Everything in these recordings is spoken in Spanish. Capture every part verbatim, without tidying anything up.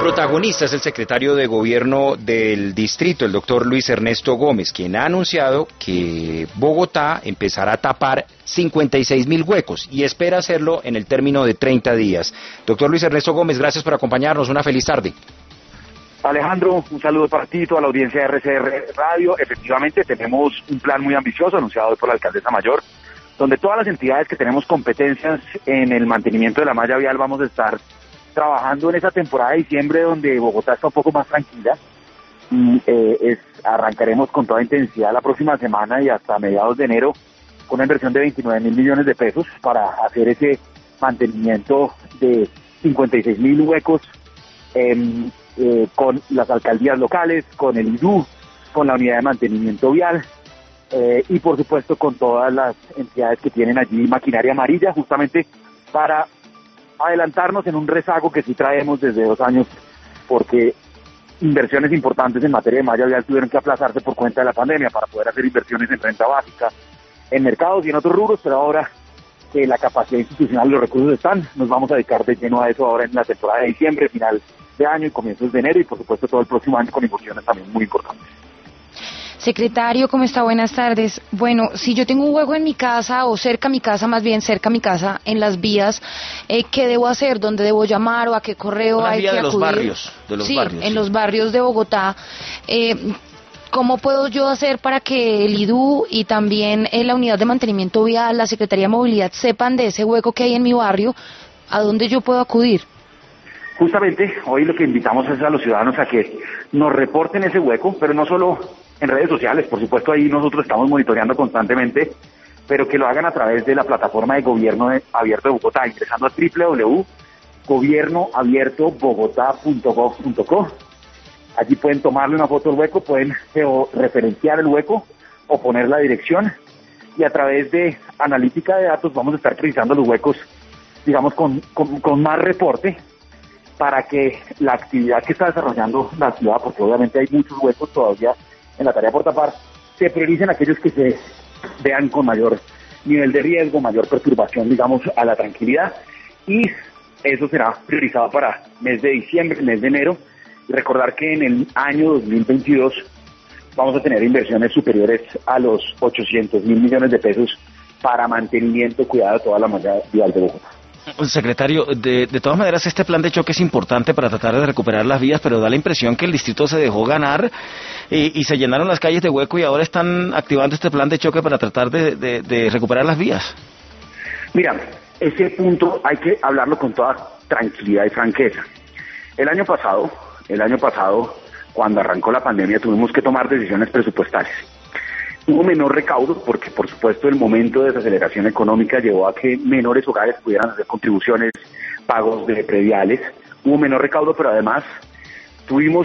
protagonista es el secretario de Gobierno del distrito, el doctor Luis Ernesto Gómez, quien ha anunciado que Bogotá empezará a tapar cincuenta y seis mil huecos y espera hacerlo en el término de treinta días. Doctor Luis Ernesto Gómez, gracias por acompañarnos. Una feliz tarde. Alejandro, un saludo para ti y toda la audiencia de R C R Radio. Efectivamente, tenemos un plan muy ambicioso anunciado hoy por la alcaldesa mayor, donde todas las entidades que tenemos competencias en el mantenimiento de la malla vial vamos a estar trabajando en esa temporada de diciembre donde Bogotá está un poco más tranquila y eh, es, arrancaremos con toda intensidad la próxima semana y hasta mediados de enero con una inversión de veintinueve mil millones de pesos para hacer ese mantenimiento de cincuenta y seis mil huecos eh, eh, con las alcaldías locales, con el I D U, con la unidad de mantenimiento vial eh, y por supuesto con todas las entidades que tienen allí maquinaria amarilla justamente para adelantarnos en un rezago que sí traemos desde dos años, porque inversiones importantes en materia de malla vial tuvieron que aplazarse por cuenta de la pandemia para poder hacer inversiones en renta básica, en mercados y en otros rubros, pero ahora que la capacidad institucional y los recursos están, nos vamos a dedicar de lleno a eso ahora en la temporada de diciembre, final de año y comienzos de enero y por supuesto todo el próximo año con inversiones también muy importantes. Secretario, ¿cómo está? Buenas tardes. Bueno, si yo tengo un hueco en mi casa, o cerca a mi casa, más bien cerca a mi casa, en las vías, eh, ¿qué debo hacer? ¿Dónde debo llamar o a qué correo hay que acudir? de los barrios, de los sí, barrios. en sí. los barrios de Bogotá. Eh, ¿Cómo puedo yo hacer para que el I D U y también eh, la unidad de mantenimiento vial, la Secretaría de Movilidad, sepan de ese hueco que hay en mi barrio? ¿A dónde yo puedo acudir? Justamente, hoy lo que invitamos es a los ciudadanos a que nos reporten ese hueco, pero no solo en redes sociales, por supuesto ahí nosotros estamos monitoreando constantemente, pero que lo hagan a través de la plataforma de Gobierno Abierto de Bogotá, ingresando a doble u doble u doble u punto gobierno abierto bogotá punto gov punto co. Allí pueden tomarle una foto al hueco, pueden georreferenciar el hueco o poner la dirección y a través de analítica de datos vamos a estar precisando los huecos, digamos, con, con, con más reporte para que la actividad que está desarrollando la ciudad, porque obviamente hay muchos huecos todavía en la tarea por tapar, se prioricen aquellos que se vean con mayor nivel de riesgo, mayor perturbación, digamos, a la tranquilidad, y eso será priorizado para mes de diciembre, mes de enero, y recordar que en el año dos mil veintidós vamos a tener inversiones superiores a los ochocientos mil millones de pesos para mantenimiento, cuidado de toda la malla vial de Bogotá. Secretario, de, de todas maneras este plan de choque es importante para tratar de recuperar las vías, pero da la impresión que el distrito se dejó ganar y, y se llenaron las calles de hueco y ahora están activando este plan de choque para tratar de, de, de recuperar las vías. Mira, ese punto hay que hablarlo con toda tranquilidad y franqueza. El año pasado, el año pasado, cuando arrancó la pandemia, tuvimos que tomar decisiones presupuestarias. Hubo menor recaudo porque, por supuesto, el momento de desaceleración económica llevó a que menores hogares pudieran hacer contribuciones, pagos de prediales. Hubo menor recaudo, pero además tuvimos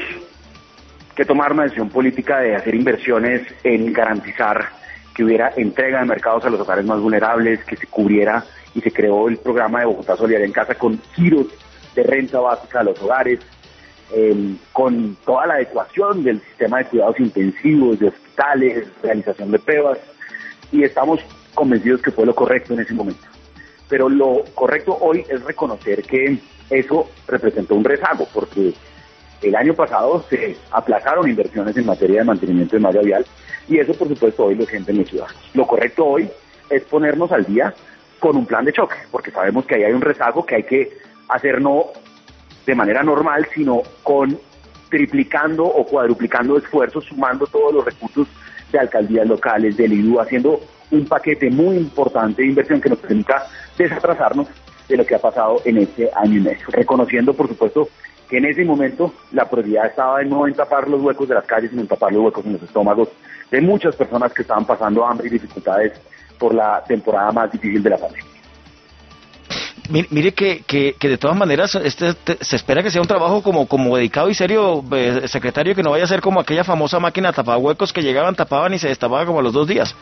que tomar una decisión política de hacer inversiones en garantizar que hubiera entrega de mercados a los hogares más vulnerables, que se cubriera y se creó el programa de Bogotá Solidaria en Casa con giros de renta básica a los hogares, eh, con toda la adecuación del sistema de cuidados intensivos, de hospitales, realización de pruebas, y estamos convencidos que fue lo correcto en ese momento. Pero lo correcto hoy es reconocer que eso representó un rezago, porque el año pasado se aplazaron inversiones en materia de mantenimiento de malla vial, y eso por supuesto hoy lo sienten los ciudadanos. Lo correcto hoy es ponernos al día con un plan de choque, porque sabemos que ahí hay un rezago que hay que hacer no de manera normal, sino con triplicando o cuadruplicando esfuerzos, sumando todos los recursos de alcaldías locales, del I D U, haciendo un paquete muy importante de inversión que nos permita desatrasarnos de lo que ha pasado en este año y medio. Reconociendo, por supuesto, que en ese momento la prioridad estaba en no en tapar los huecos de las calles, sino en tapar los huecos en los estómagos de muchas personas que estaban pasando hambre y dificultades por la temporada más difícil de la pandemia. Mire, mire que, que, que de todas maneras este te, se espera que sea un trabajo como, como dedicado y serio, eh, secretario, que no vaya a ser como aquella famosa máquina tapahuecos que llegaban, tapaban y se destapaban como a los dos días.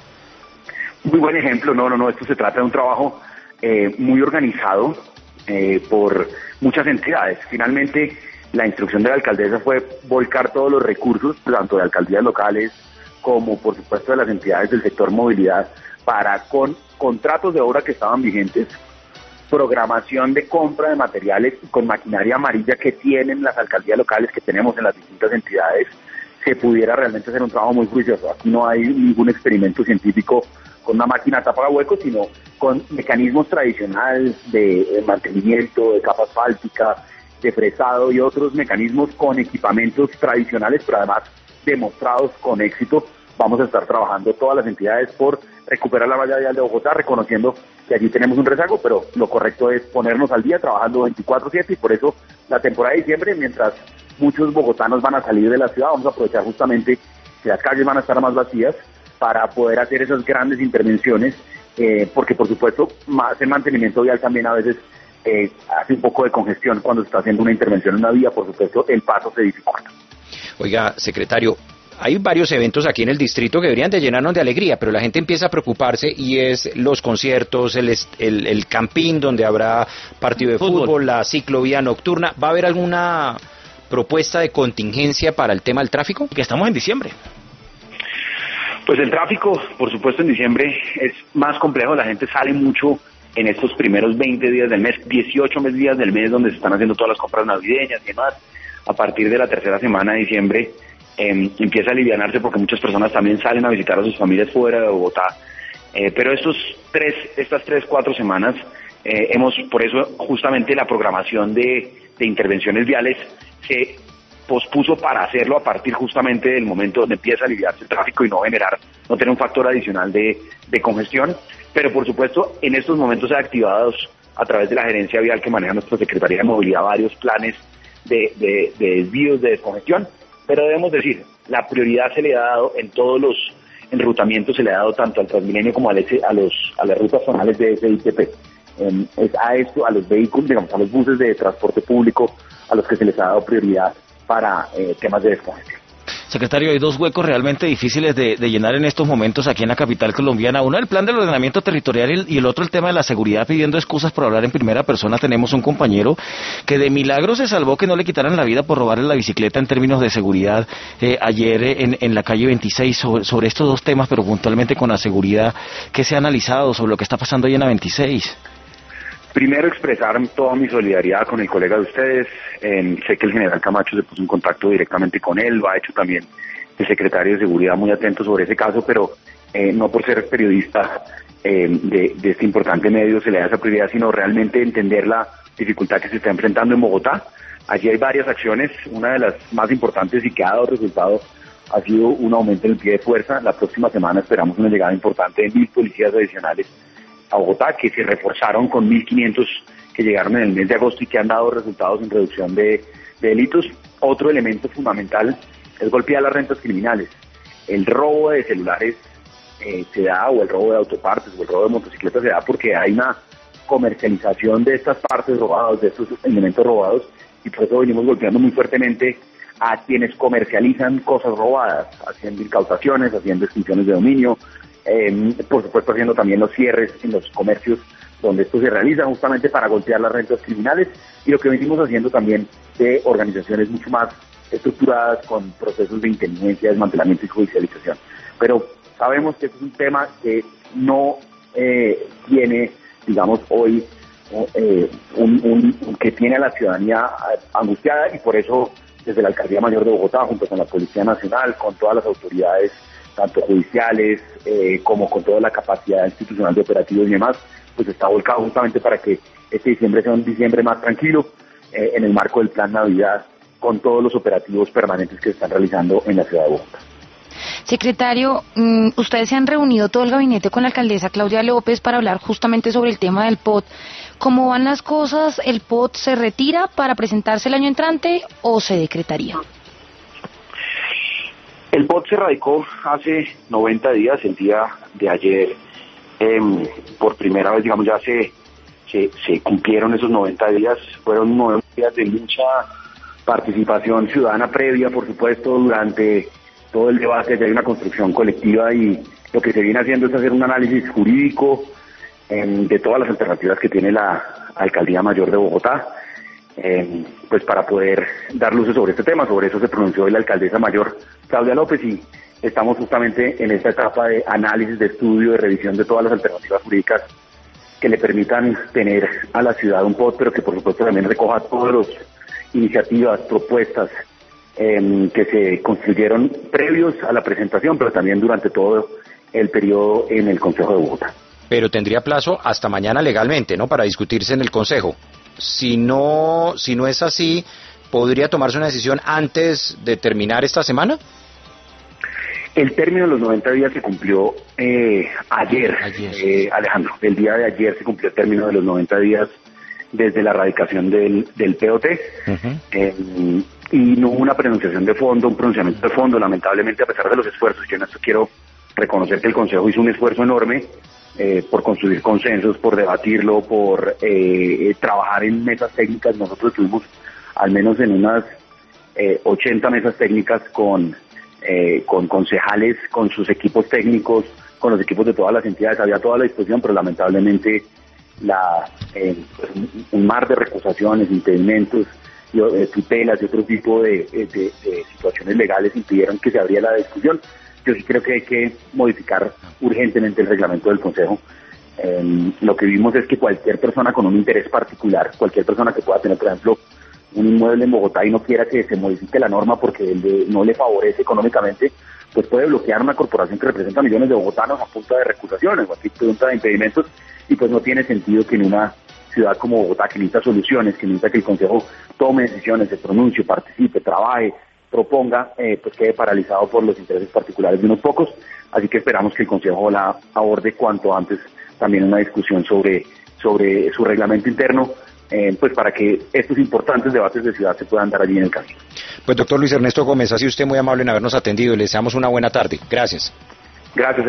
Muy buen ejemplo, no, no, no, esto se trata de un trabajo eh, muy organizado eh, por muchas entidades. Finalmente, la instrucción de la alcaldesa fue volcar todos los recursos, tanto de alcaldías locales como, por supuesto, de las entidades del sector movilidad, para con contratos de obra que estaban vigentes, programación de compra de materiales con maquinaria amarilla que tienen las alcaldías locales, que tenemos en las distintas entidades, se pudiera realmente hacer un trabajo muy juicioso. Aquí no hay ningún experimento científico con una máquina tapa huecos, sino con mecanismos tradicionales de, de mantenimiento, de capa asfáltica, de fresado y otros mecanismos con equipamientos tradicionales, pero además demostrados con éxito. Vamos a estar trabajando todas las entidades por recuperar la malla vial de Bogotá, reconociendo que allí tenemos un rezago, pero lo correcto es ponernos al día trabajando veinticuatro siete, y por eso la temporada de diciembre, mientras muchos bogotanos van a salir de la ciudad, vamos a aprovechar justamente que las calles van a estar más vacías para poder hacer esas grandes intervenciones, eh, porque por supuesto más el mantenimiento vial también a veces eh, hace un poco de congestión cuando se está haciendo una intervención en una vía. Por supuesto el paso se dificulta. Oiga, secretario, hay varios eventos aquí en el distrito que deberían de llenarnos de alegría, pero la gente empieza a preocuparse, y es los conciertos, el, el, el campín donde habrá partido de fútbol. fútbol, la ciclovía nocturna. ¿Va a haber alguna propuesta de contingencia para el tema del tráfico? Que estamos en diciembre. Pues el tráfico, por supuesto, en diciembre es más complejo. La gente sale mucho en estos primeros veinte días del mes, dieciocho días del mes, donde se están haciendo todas las compras navideñas y demás. A partir de la tercera semana de diciembre eh, empieza a alivianarse, porque muchas personas también salen a visitar a sus familias fuera de Bogotá. Eh, pero estos tres, estas tres, cuatro semanas, eh, hemos, por eso justamente la programación de, de intervenciones viales se pospuso para hacerlo a partir justamente del momento donde empieza a aliviarse el tráfico y no generar, no tener un factor adicional de, de congestión. Pero por supuesto, en estos momentos se han activado a través de la gerencia vial que maneja nuestra Secretaría de Movilidad varios planes de, de, de desvíos, de descongestión, pero debemos decir, la prioridad se le ha dado en todos los enrutamientos, se le ha dado tanto al Transmilenio como al S, a los a las rutas zonales de S I T P. Eh, es a esto, a los vehículos, digamos, a los buses de transporte público, a los que se les ha dado prioridad para eh, temas de descongestión. Secretario, hay dos huecos realmente difíciles de, de llenar en estos momentos aquí en la capital colombiana. Uno, el plan del ordenamiento territorial, y el otro, el tema de la seguridad, pidiendo excusas por hablar en primera persona. Tenemos un compañero que de milagro se salvó que no le quitaran la vida por robarle la bicicleta en términos de seguridad eh, ayer en, en la calle veintiséis. Sobre, sobre estos dos temas, pero puntualmente con la seguridad, ¿qué se ha analizado sobre lo que está pasando ahí en la veintiséis? Primero, expresar toda mi solidaridad con el colega de ustedes. Eh, sé que el general Camacho se puso en contacto directamente con él, lo ha hecho también el secretario de Seguridad, muy atento sobre ese caso, pero eh, no por ser periodista eh, de, de este importante medio se le da esa prioridad, sino realmente entender la dificultad que se está enfrentando en Bogotá. Allí hay varias acciones. Una de las más importantes y que ha dado resultado ha sido un aumento en el pie de fuerza. La próxima semana esperamos una llegada importante de mil policías adicionales a Bogotá, que se reforzaron con mil quinientos que llegaron en el mes de agosto y que han dado resultados en reducción de, de delitos. Otro elemento fundamental es golpear las rentas criminales. El robo de celulares eh, se da, o el robo de autopartes, o el robo de motocicletas se da porque hay una comercialización de estas partes robadas, de estos elementos robados, y por eso venimos golpeando muy fuertemente a quienes comercializan cosas robadas, haciendo incautaciones, haciendo extinciones de dominio, Eh, por supuesto haciendo también los cierres en los comercios donde esto se realiza, justamente para golpear las rentas criminales, y lo que venimos haciendo también de organizaciones mucho más estructuradas con procesos de inteligencia, desmantelamiento y judicialización. Pero sabemos que este es un tema que no eh, tiene, digamos, hoy eh, un, un, que tiene a la ciudadanía angustiada, y por eso desde la Alcaldía Mayor de Bogotá, junto con la Policía Nacional, con todas las autoridades tanto judiciales eh, como con toda la capacidad institucional de operativos y demás, pues está volcado justamente para que este diciembre sea un diciembre más tranquilo, eh, en el marco del Plan Navidad, con todos los operativos permanentes que se están realizando en la ciudad de Bogotá. Secretario, ustedes se han reunido todo el gabinete con la alcaldesa Claudia López para hablar justamente sobre el tema del P O T. ¿Cómo van las cosas? ¿El P O T se retira para presentarse el año entrante o se decretaría? El P O T se radicó hace noventa días, el día de ayer, eh, por primera vez, digamos, ya se, se, se cumplieron esos noventa días, fueron nueve días de mucha participación ciudadana previa, por supuesto, durante todo el debate. Ya hay una construcción colectiva, y lo que se viene haciendo es hacer un análisis jurídico eh, de todas las alternativas que tiene la Alcaldía Mayor de Bogotá, Eh, pues para poder dar luces sobre este tema. Sobre eso se pronunció hoy la alcaldesa mayor Claudia López, y estamos justamente en esta etapa de análisis, de estudio, de revisión de todas las alternativas jurídicas que le permitan tener a la ciudad un P O T, pero que por supuesto también recoja todas las iniciativas, propuestas eh, que se construyeron previos a la presentación, pero también durante todo el periodo en el Consejo de Bogotá. Pero tendría plazo hasta mañana legalmente, ¿no?, para discutirse en el Consejo. Si no, si no es así, ¿podría tomarse una decisión antes de terminar esta semana? El término de los noventa días se cumplió eh, ayer, ayer. Eh, Alejandro. El día de ayer se cumplió el término de los noventa días desde la radicación del, del P O T. Uh-huh. eh, y no hubo una pronunciación de fondo, un pronunciamiento de fondo, lamentablemente, a pesar de los esfuerzos. Yo en esto quiero reconocer que el Consejo hizo un esfuerzo enorme eh, por construir consensos, por debatirlo, por eh, trabajar en mesas técnicas. Nosotros estuvimos al menos en unas eh, ochenta mesas técnicas con... Eh, con concejales, con sus equipos técnicos, con los equipos de todas las entidades, había toda la disposición, pero lamentablemente la eh, pues, un mar de recusaciones, impedimentos, y, eh, tutelas y otro tipo de, de, de situaciones legales impidieron que se abriera la discusión. Yo sí creo que hay que modificar urgentemente el reglamento del Consejo. Eh, lo que vimos es que cualquier persona con un interés particular, cualquier persona que pueda tener, por ejemplo, un inmueble en Bogotá y no quiera que se modifique la norma porque él de, no le favorece económicamente, pues puede bloquear una corporación que representa millones de bogotanos a punta de recusaciones o a punta de impedimentos, y pues no tiene sentido que en una ciudad como Bogotá, que necesita soluciones, que necesita que el Consejo tome decisiones, se pronuncie, participe, trabaje, proponga, eh, pues quede paralizado por los intereses particulares de unos pocos. Así que esperamos que el Consejo la aborde cuanto antes también una discusión sobre, sobre su reglamento interno, Eh, pues para que estos importantes debates de ciudad se puedan dar allí en el caso. Pues doctor Luis Ernesto Gómez, ha sido usted muy amable en habernos atendido y le deseamos una buena tarde. Gracias. Gracias.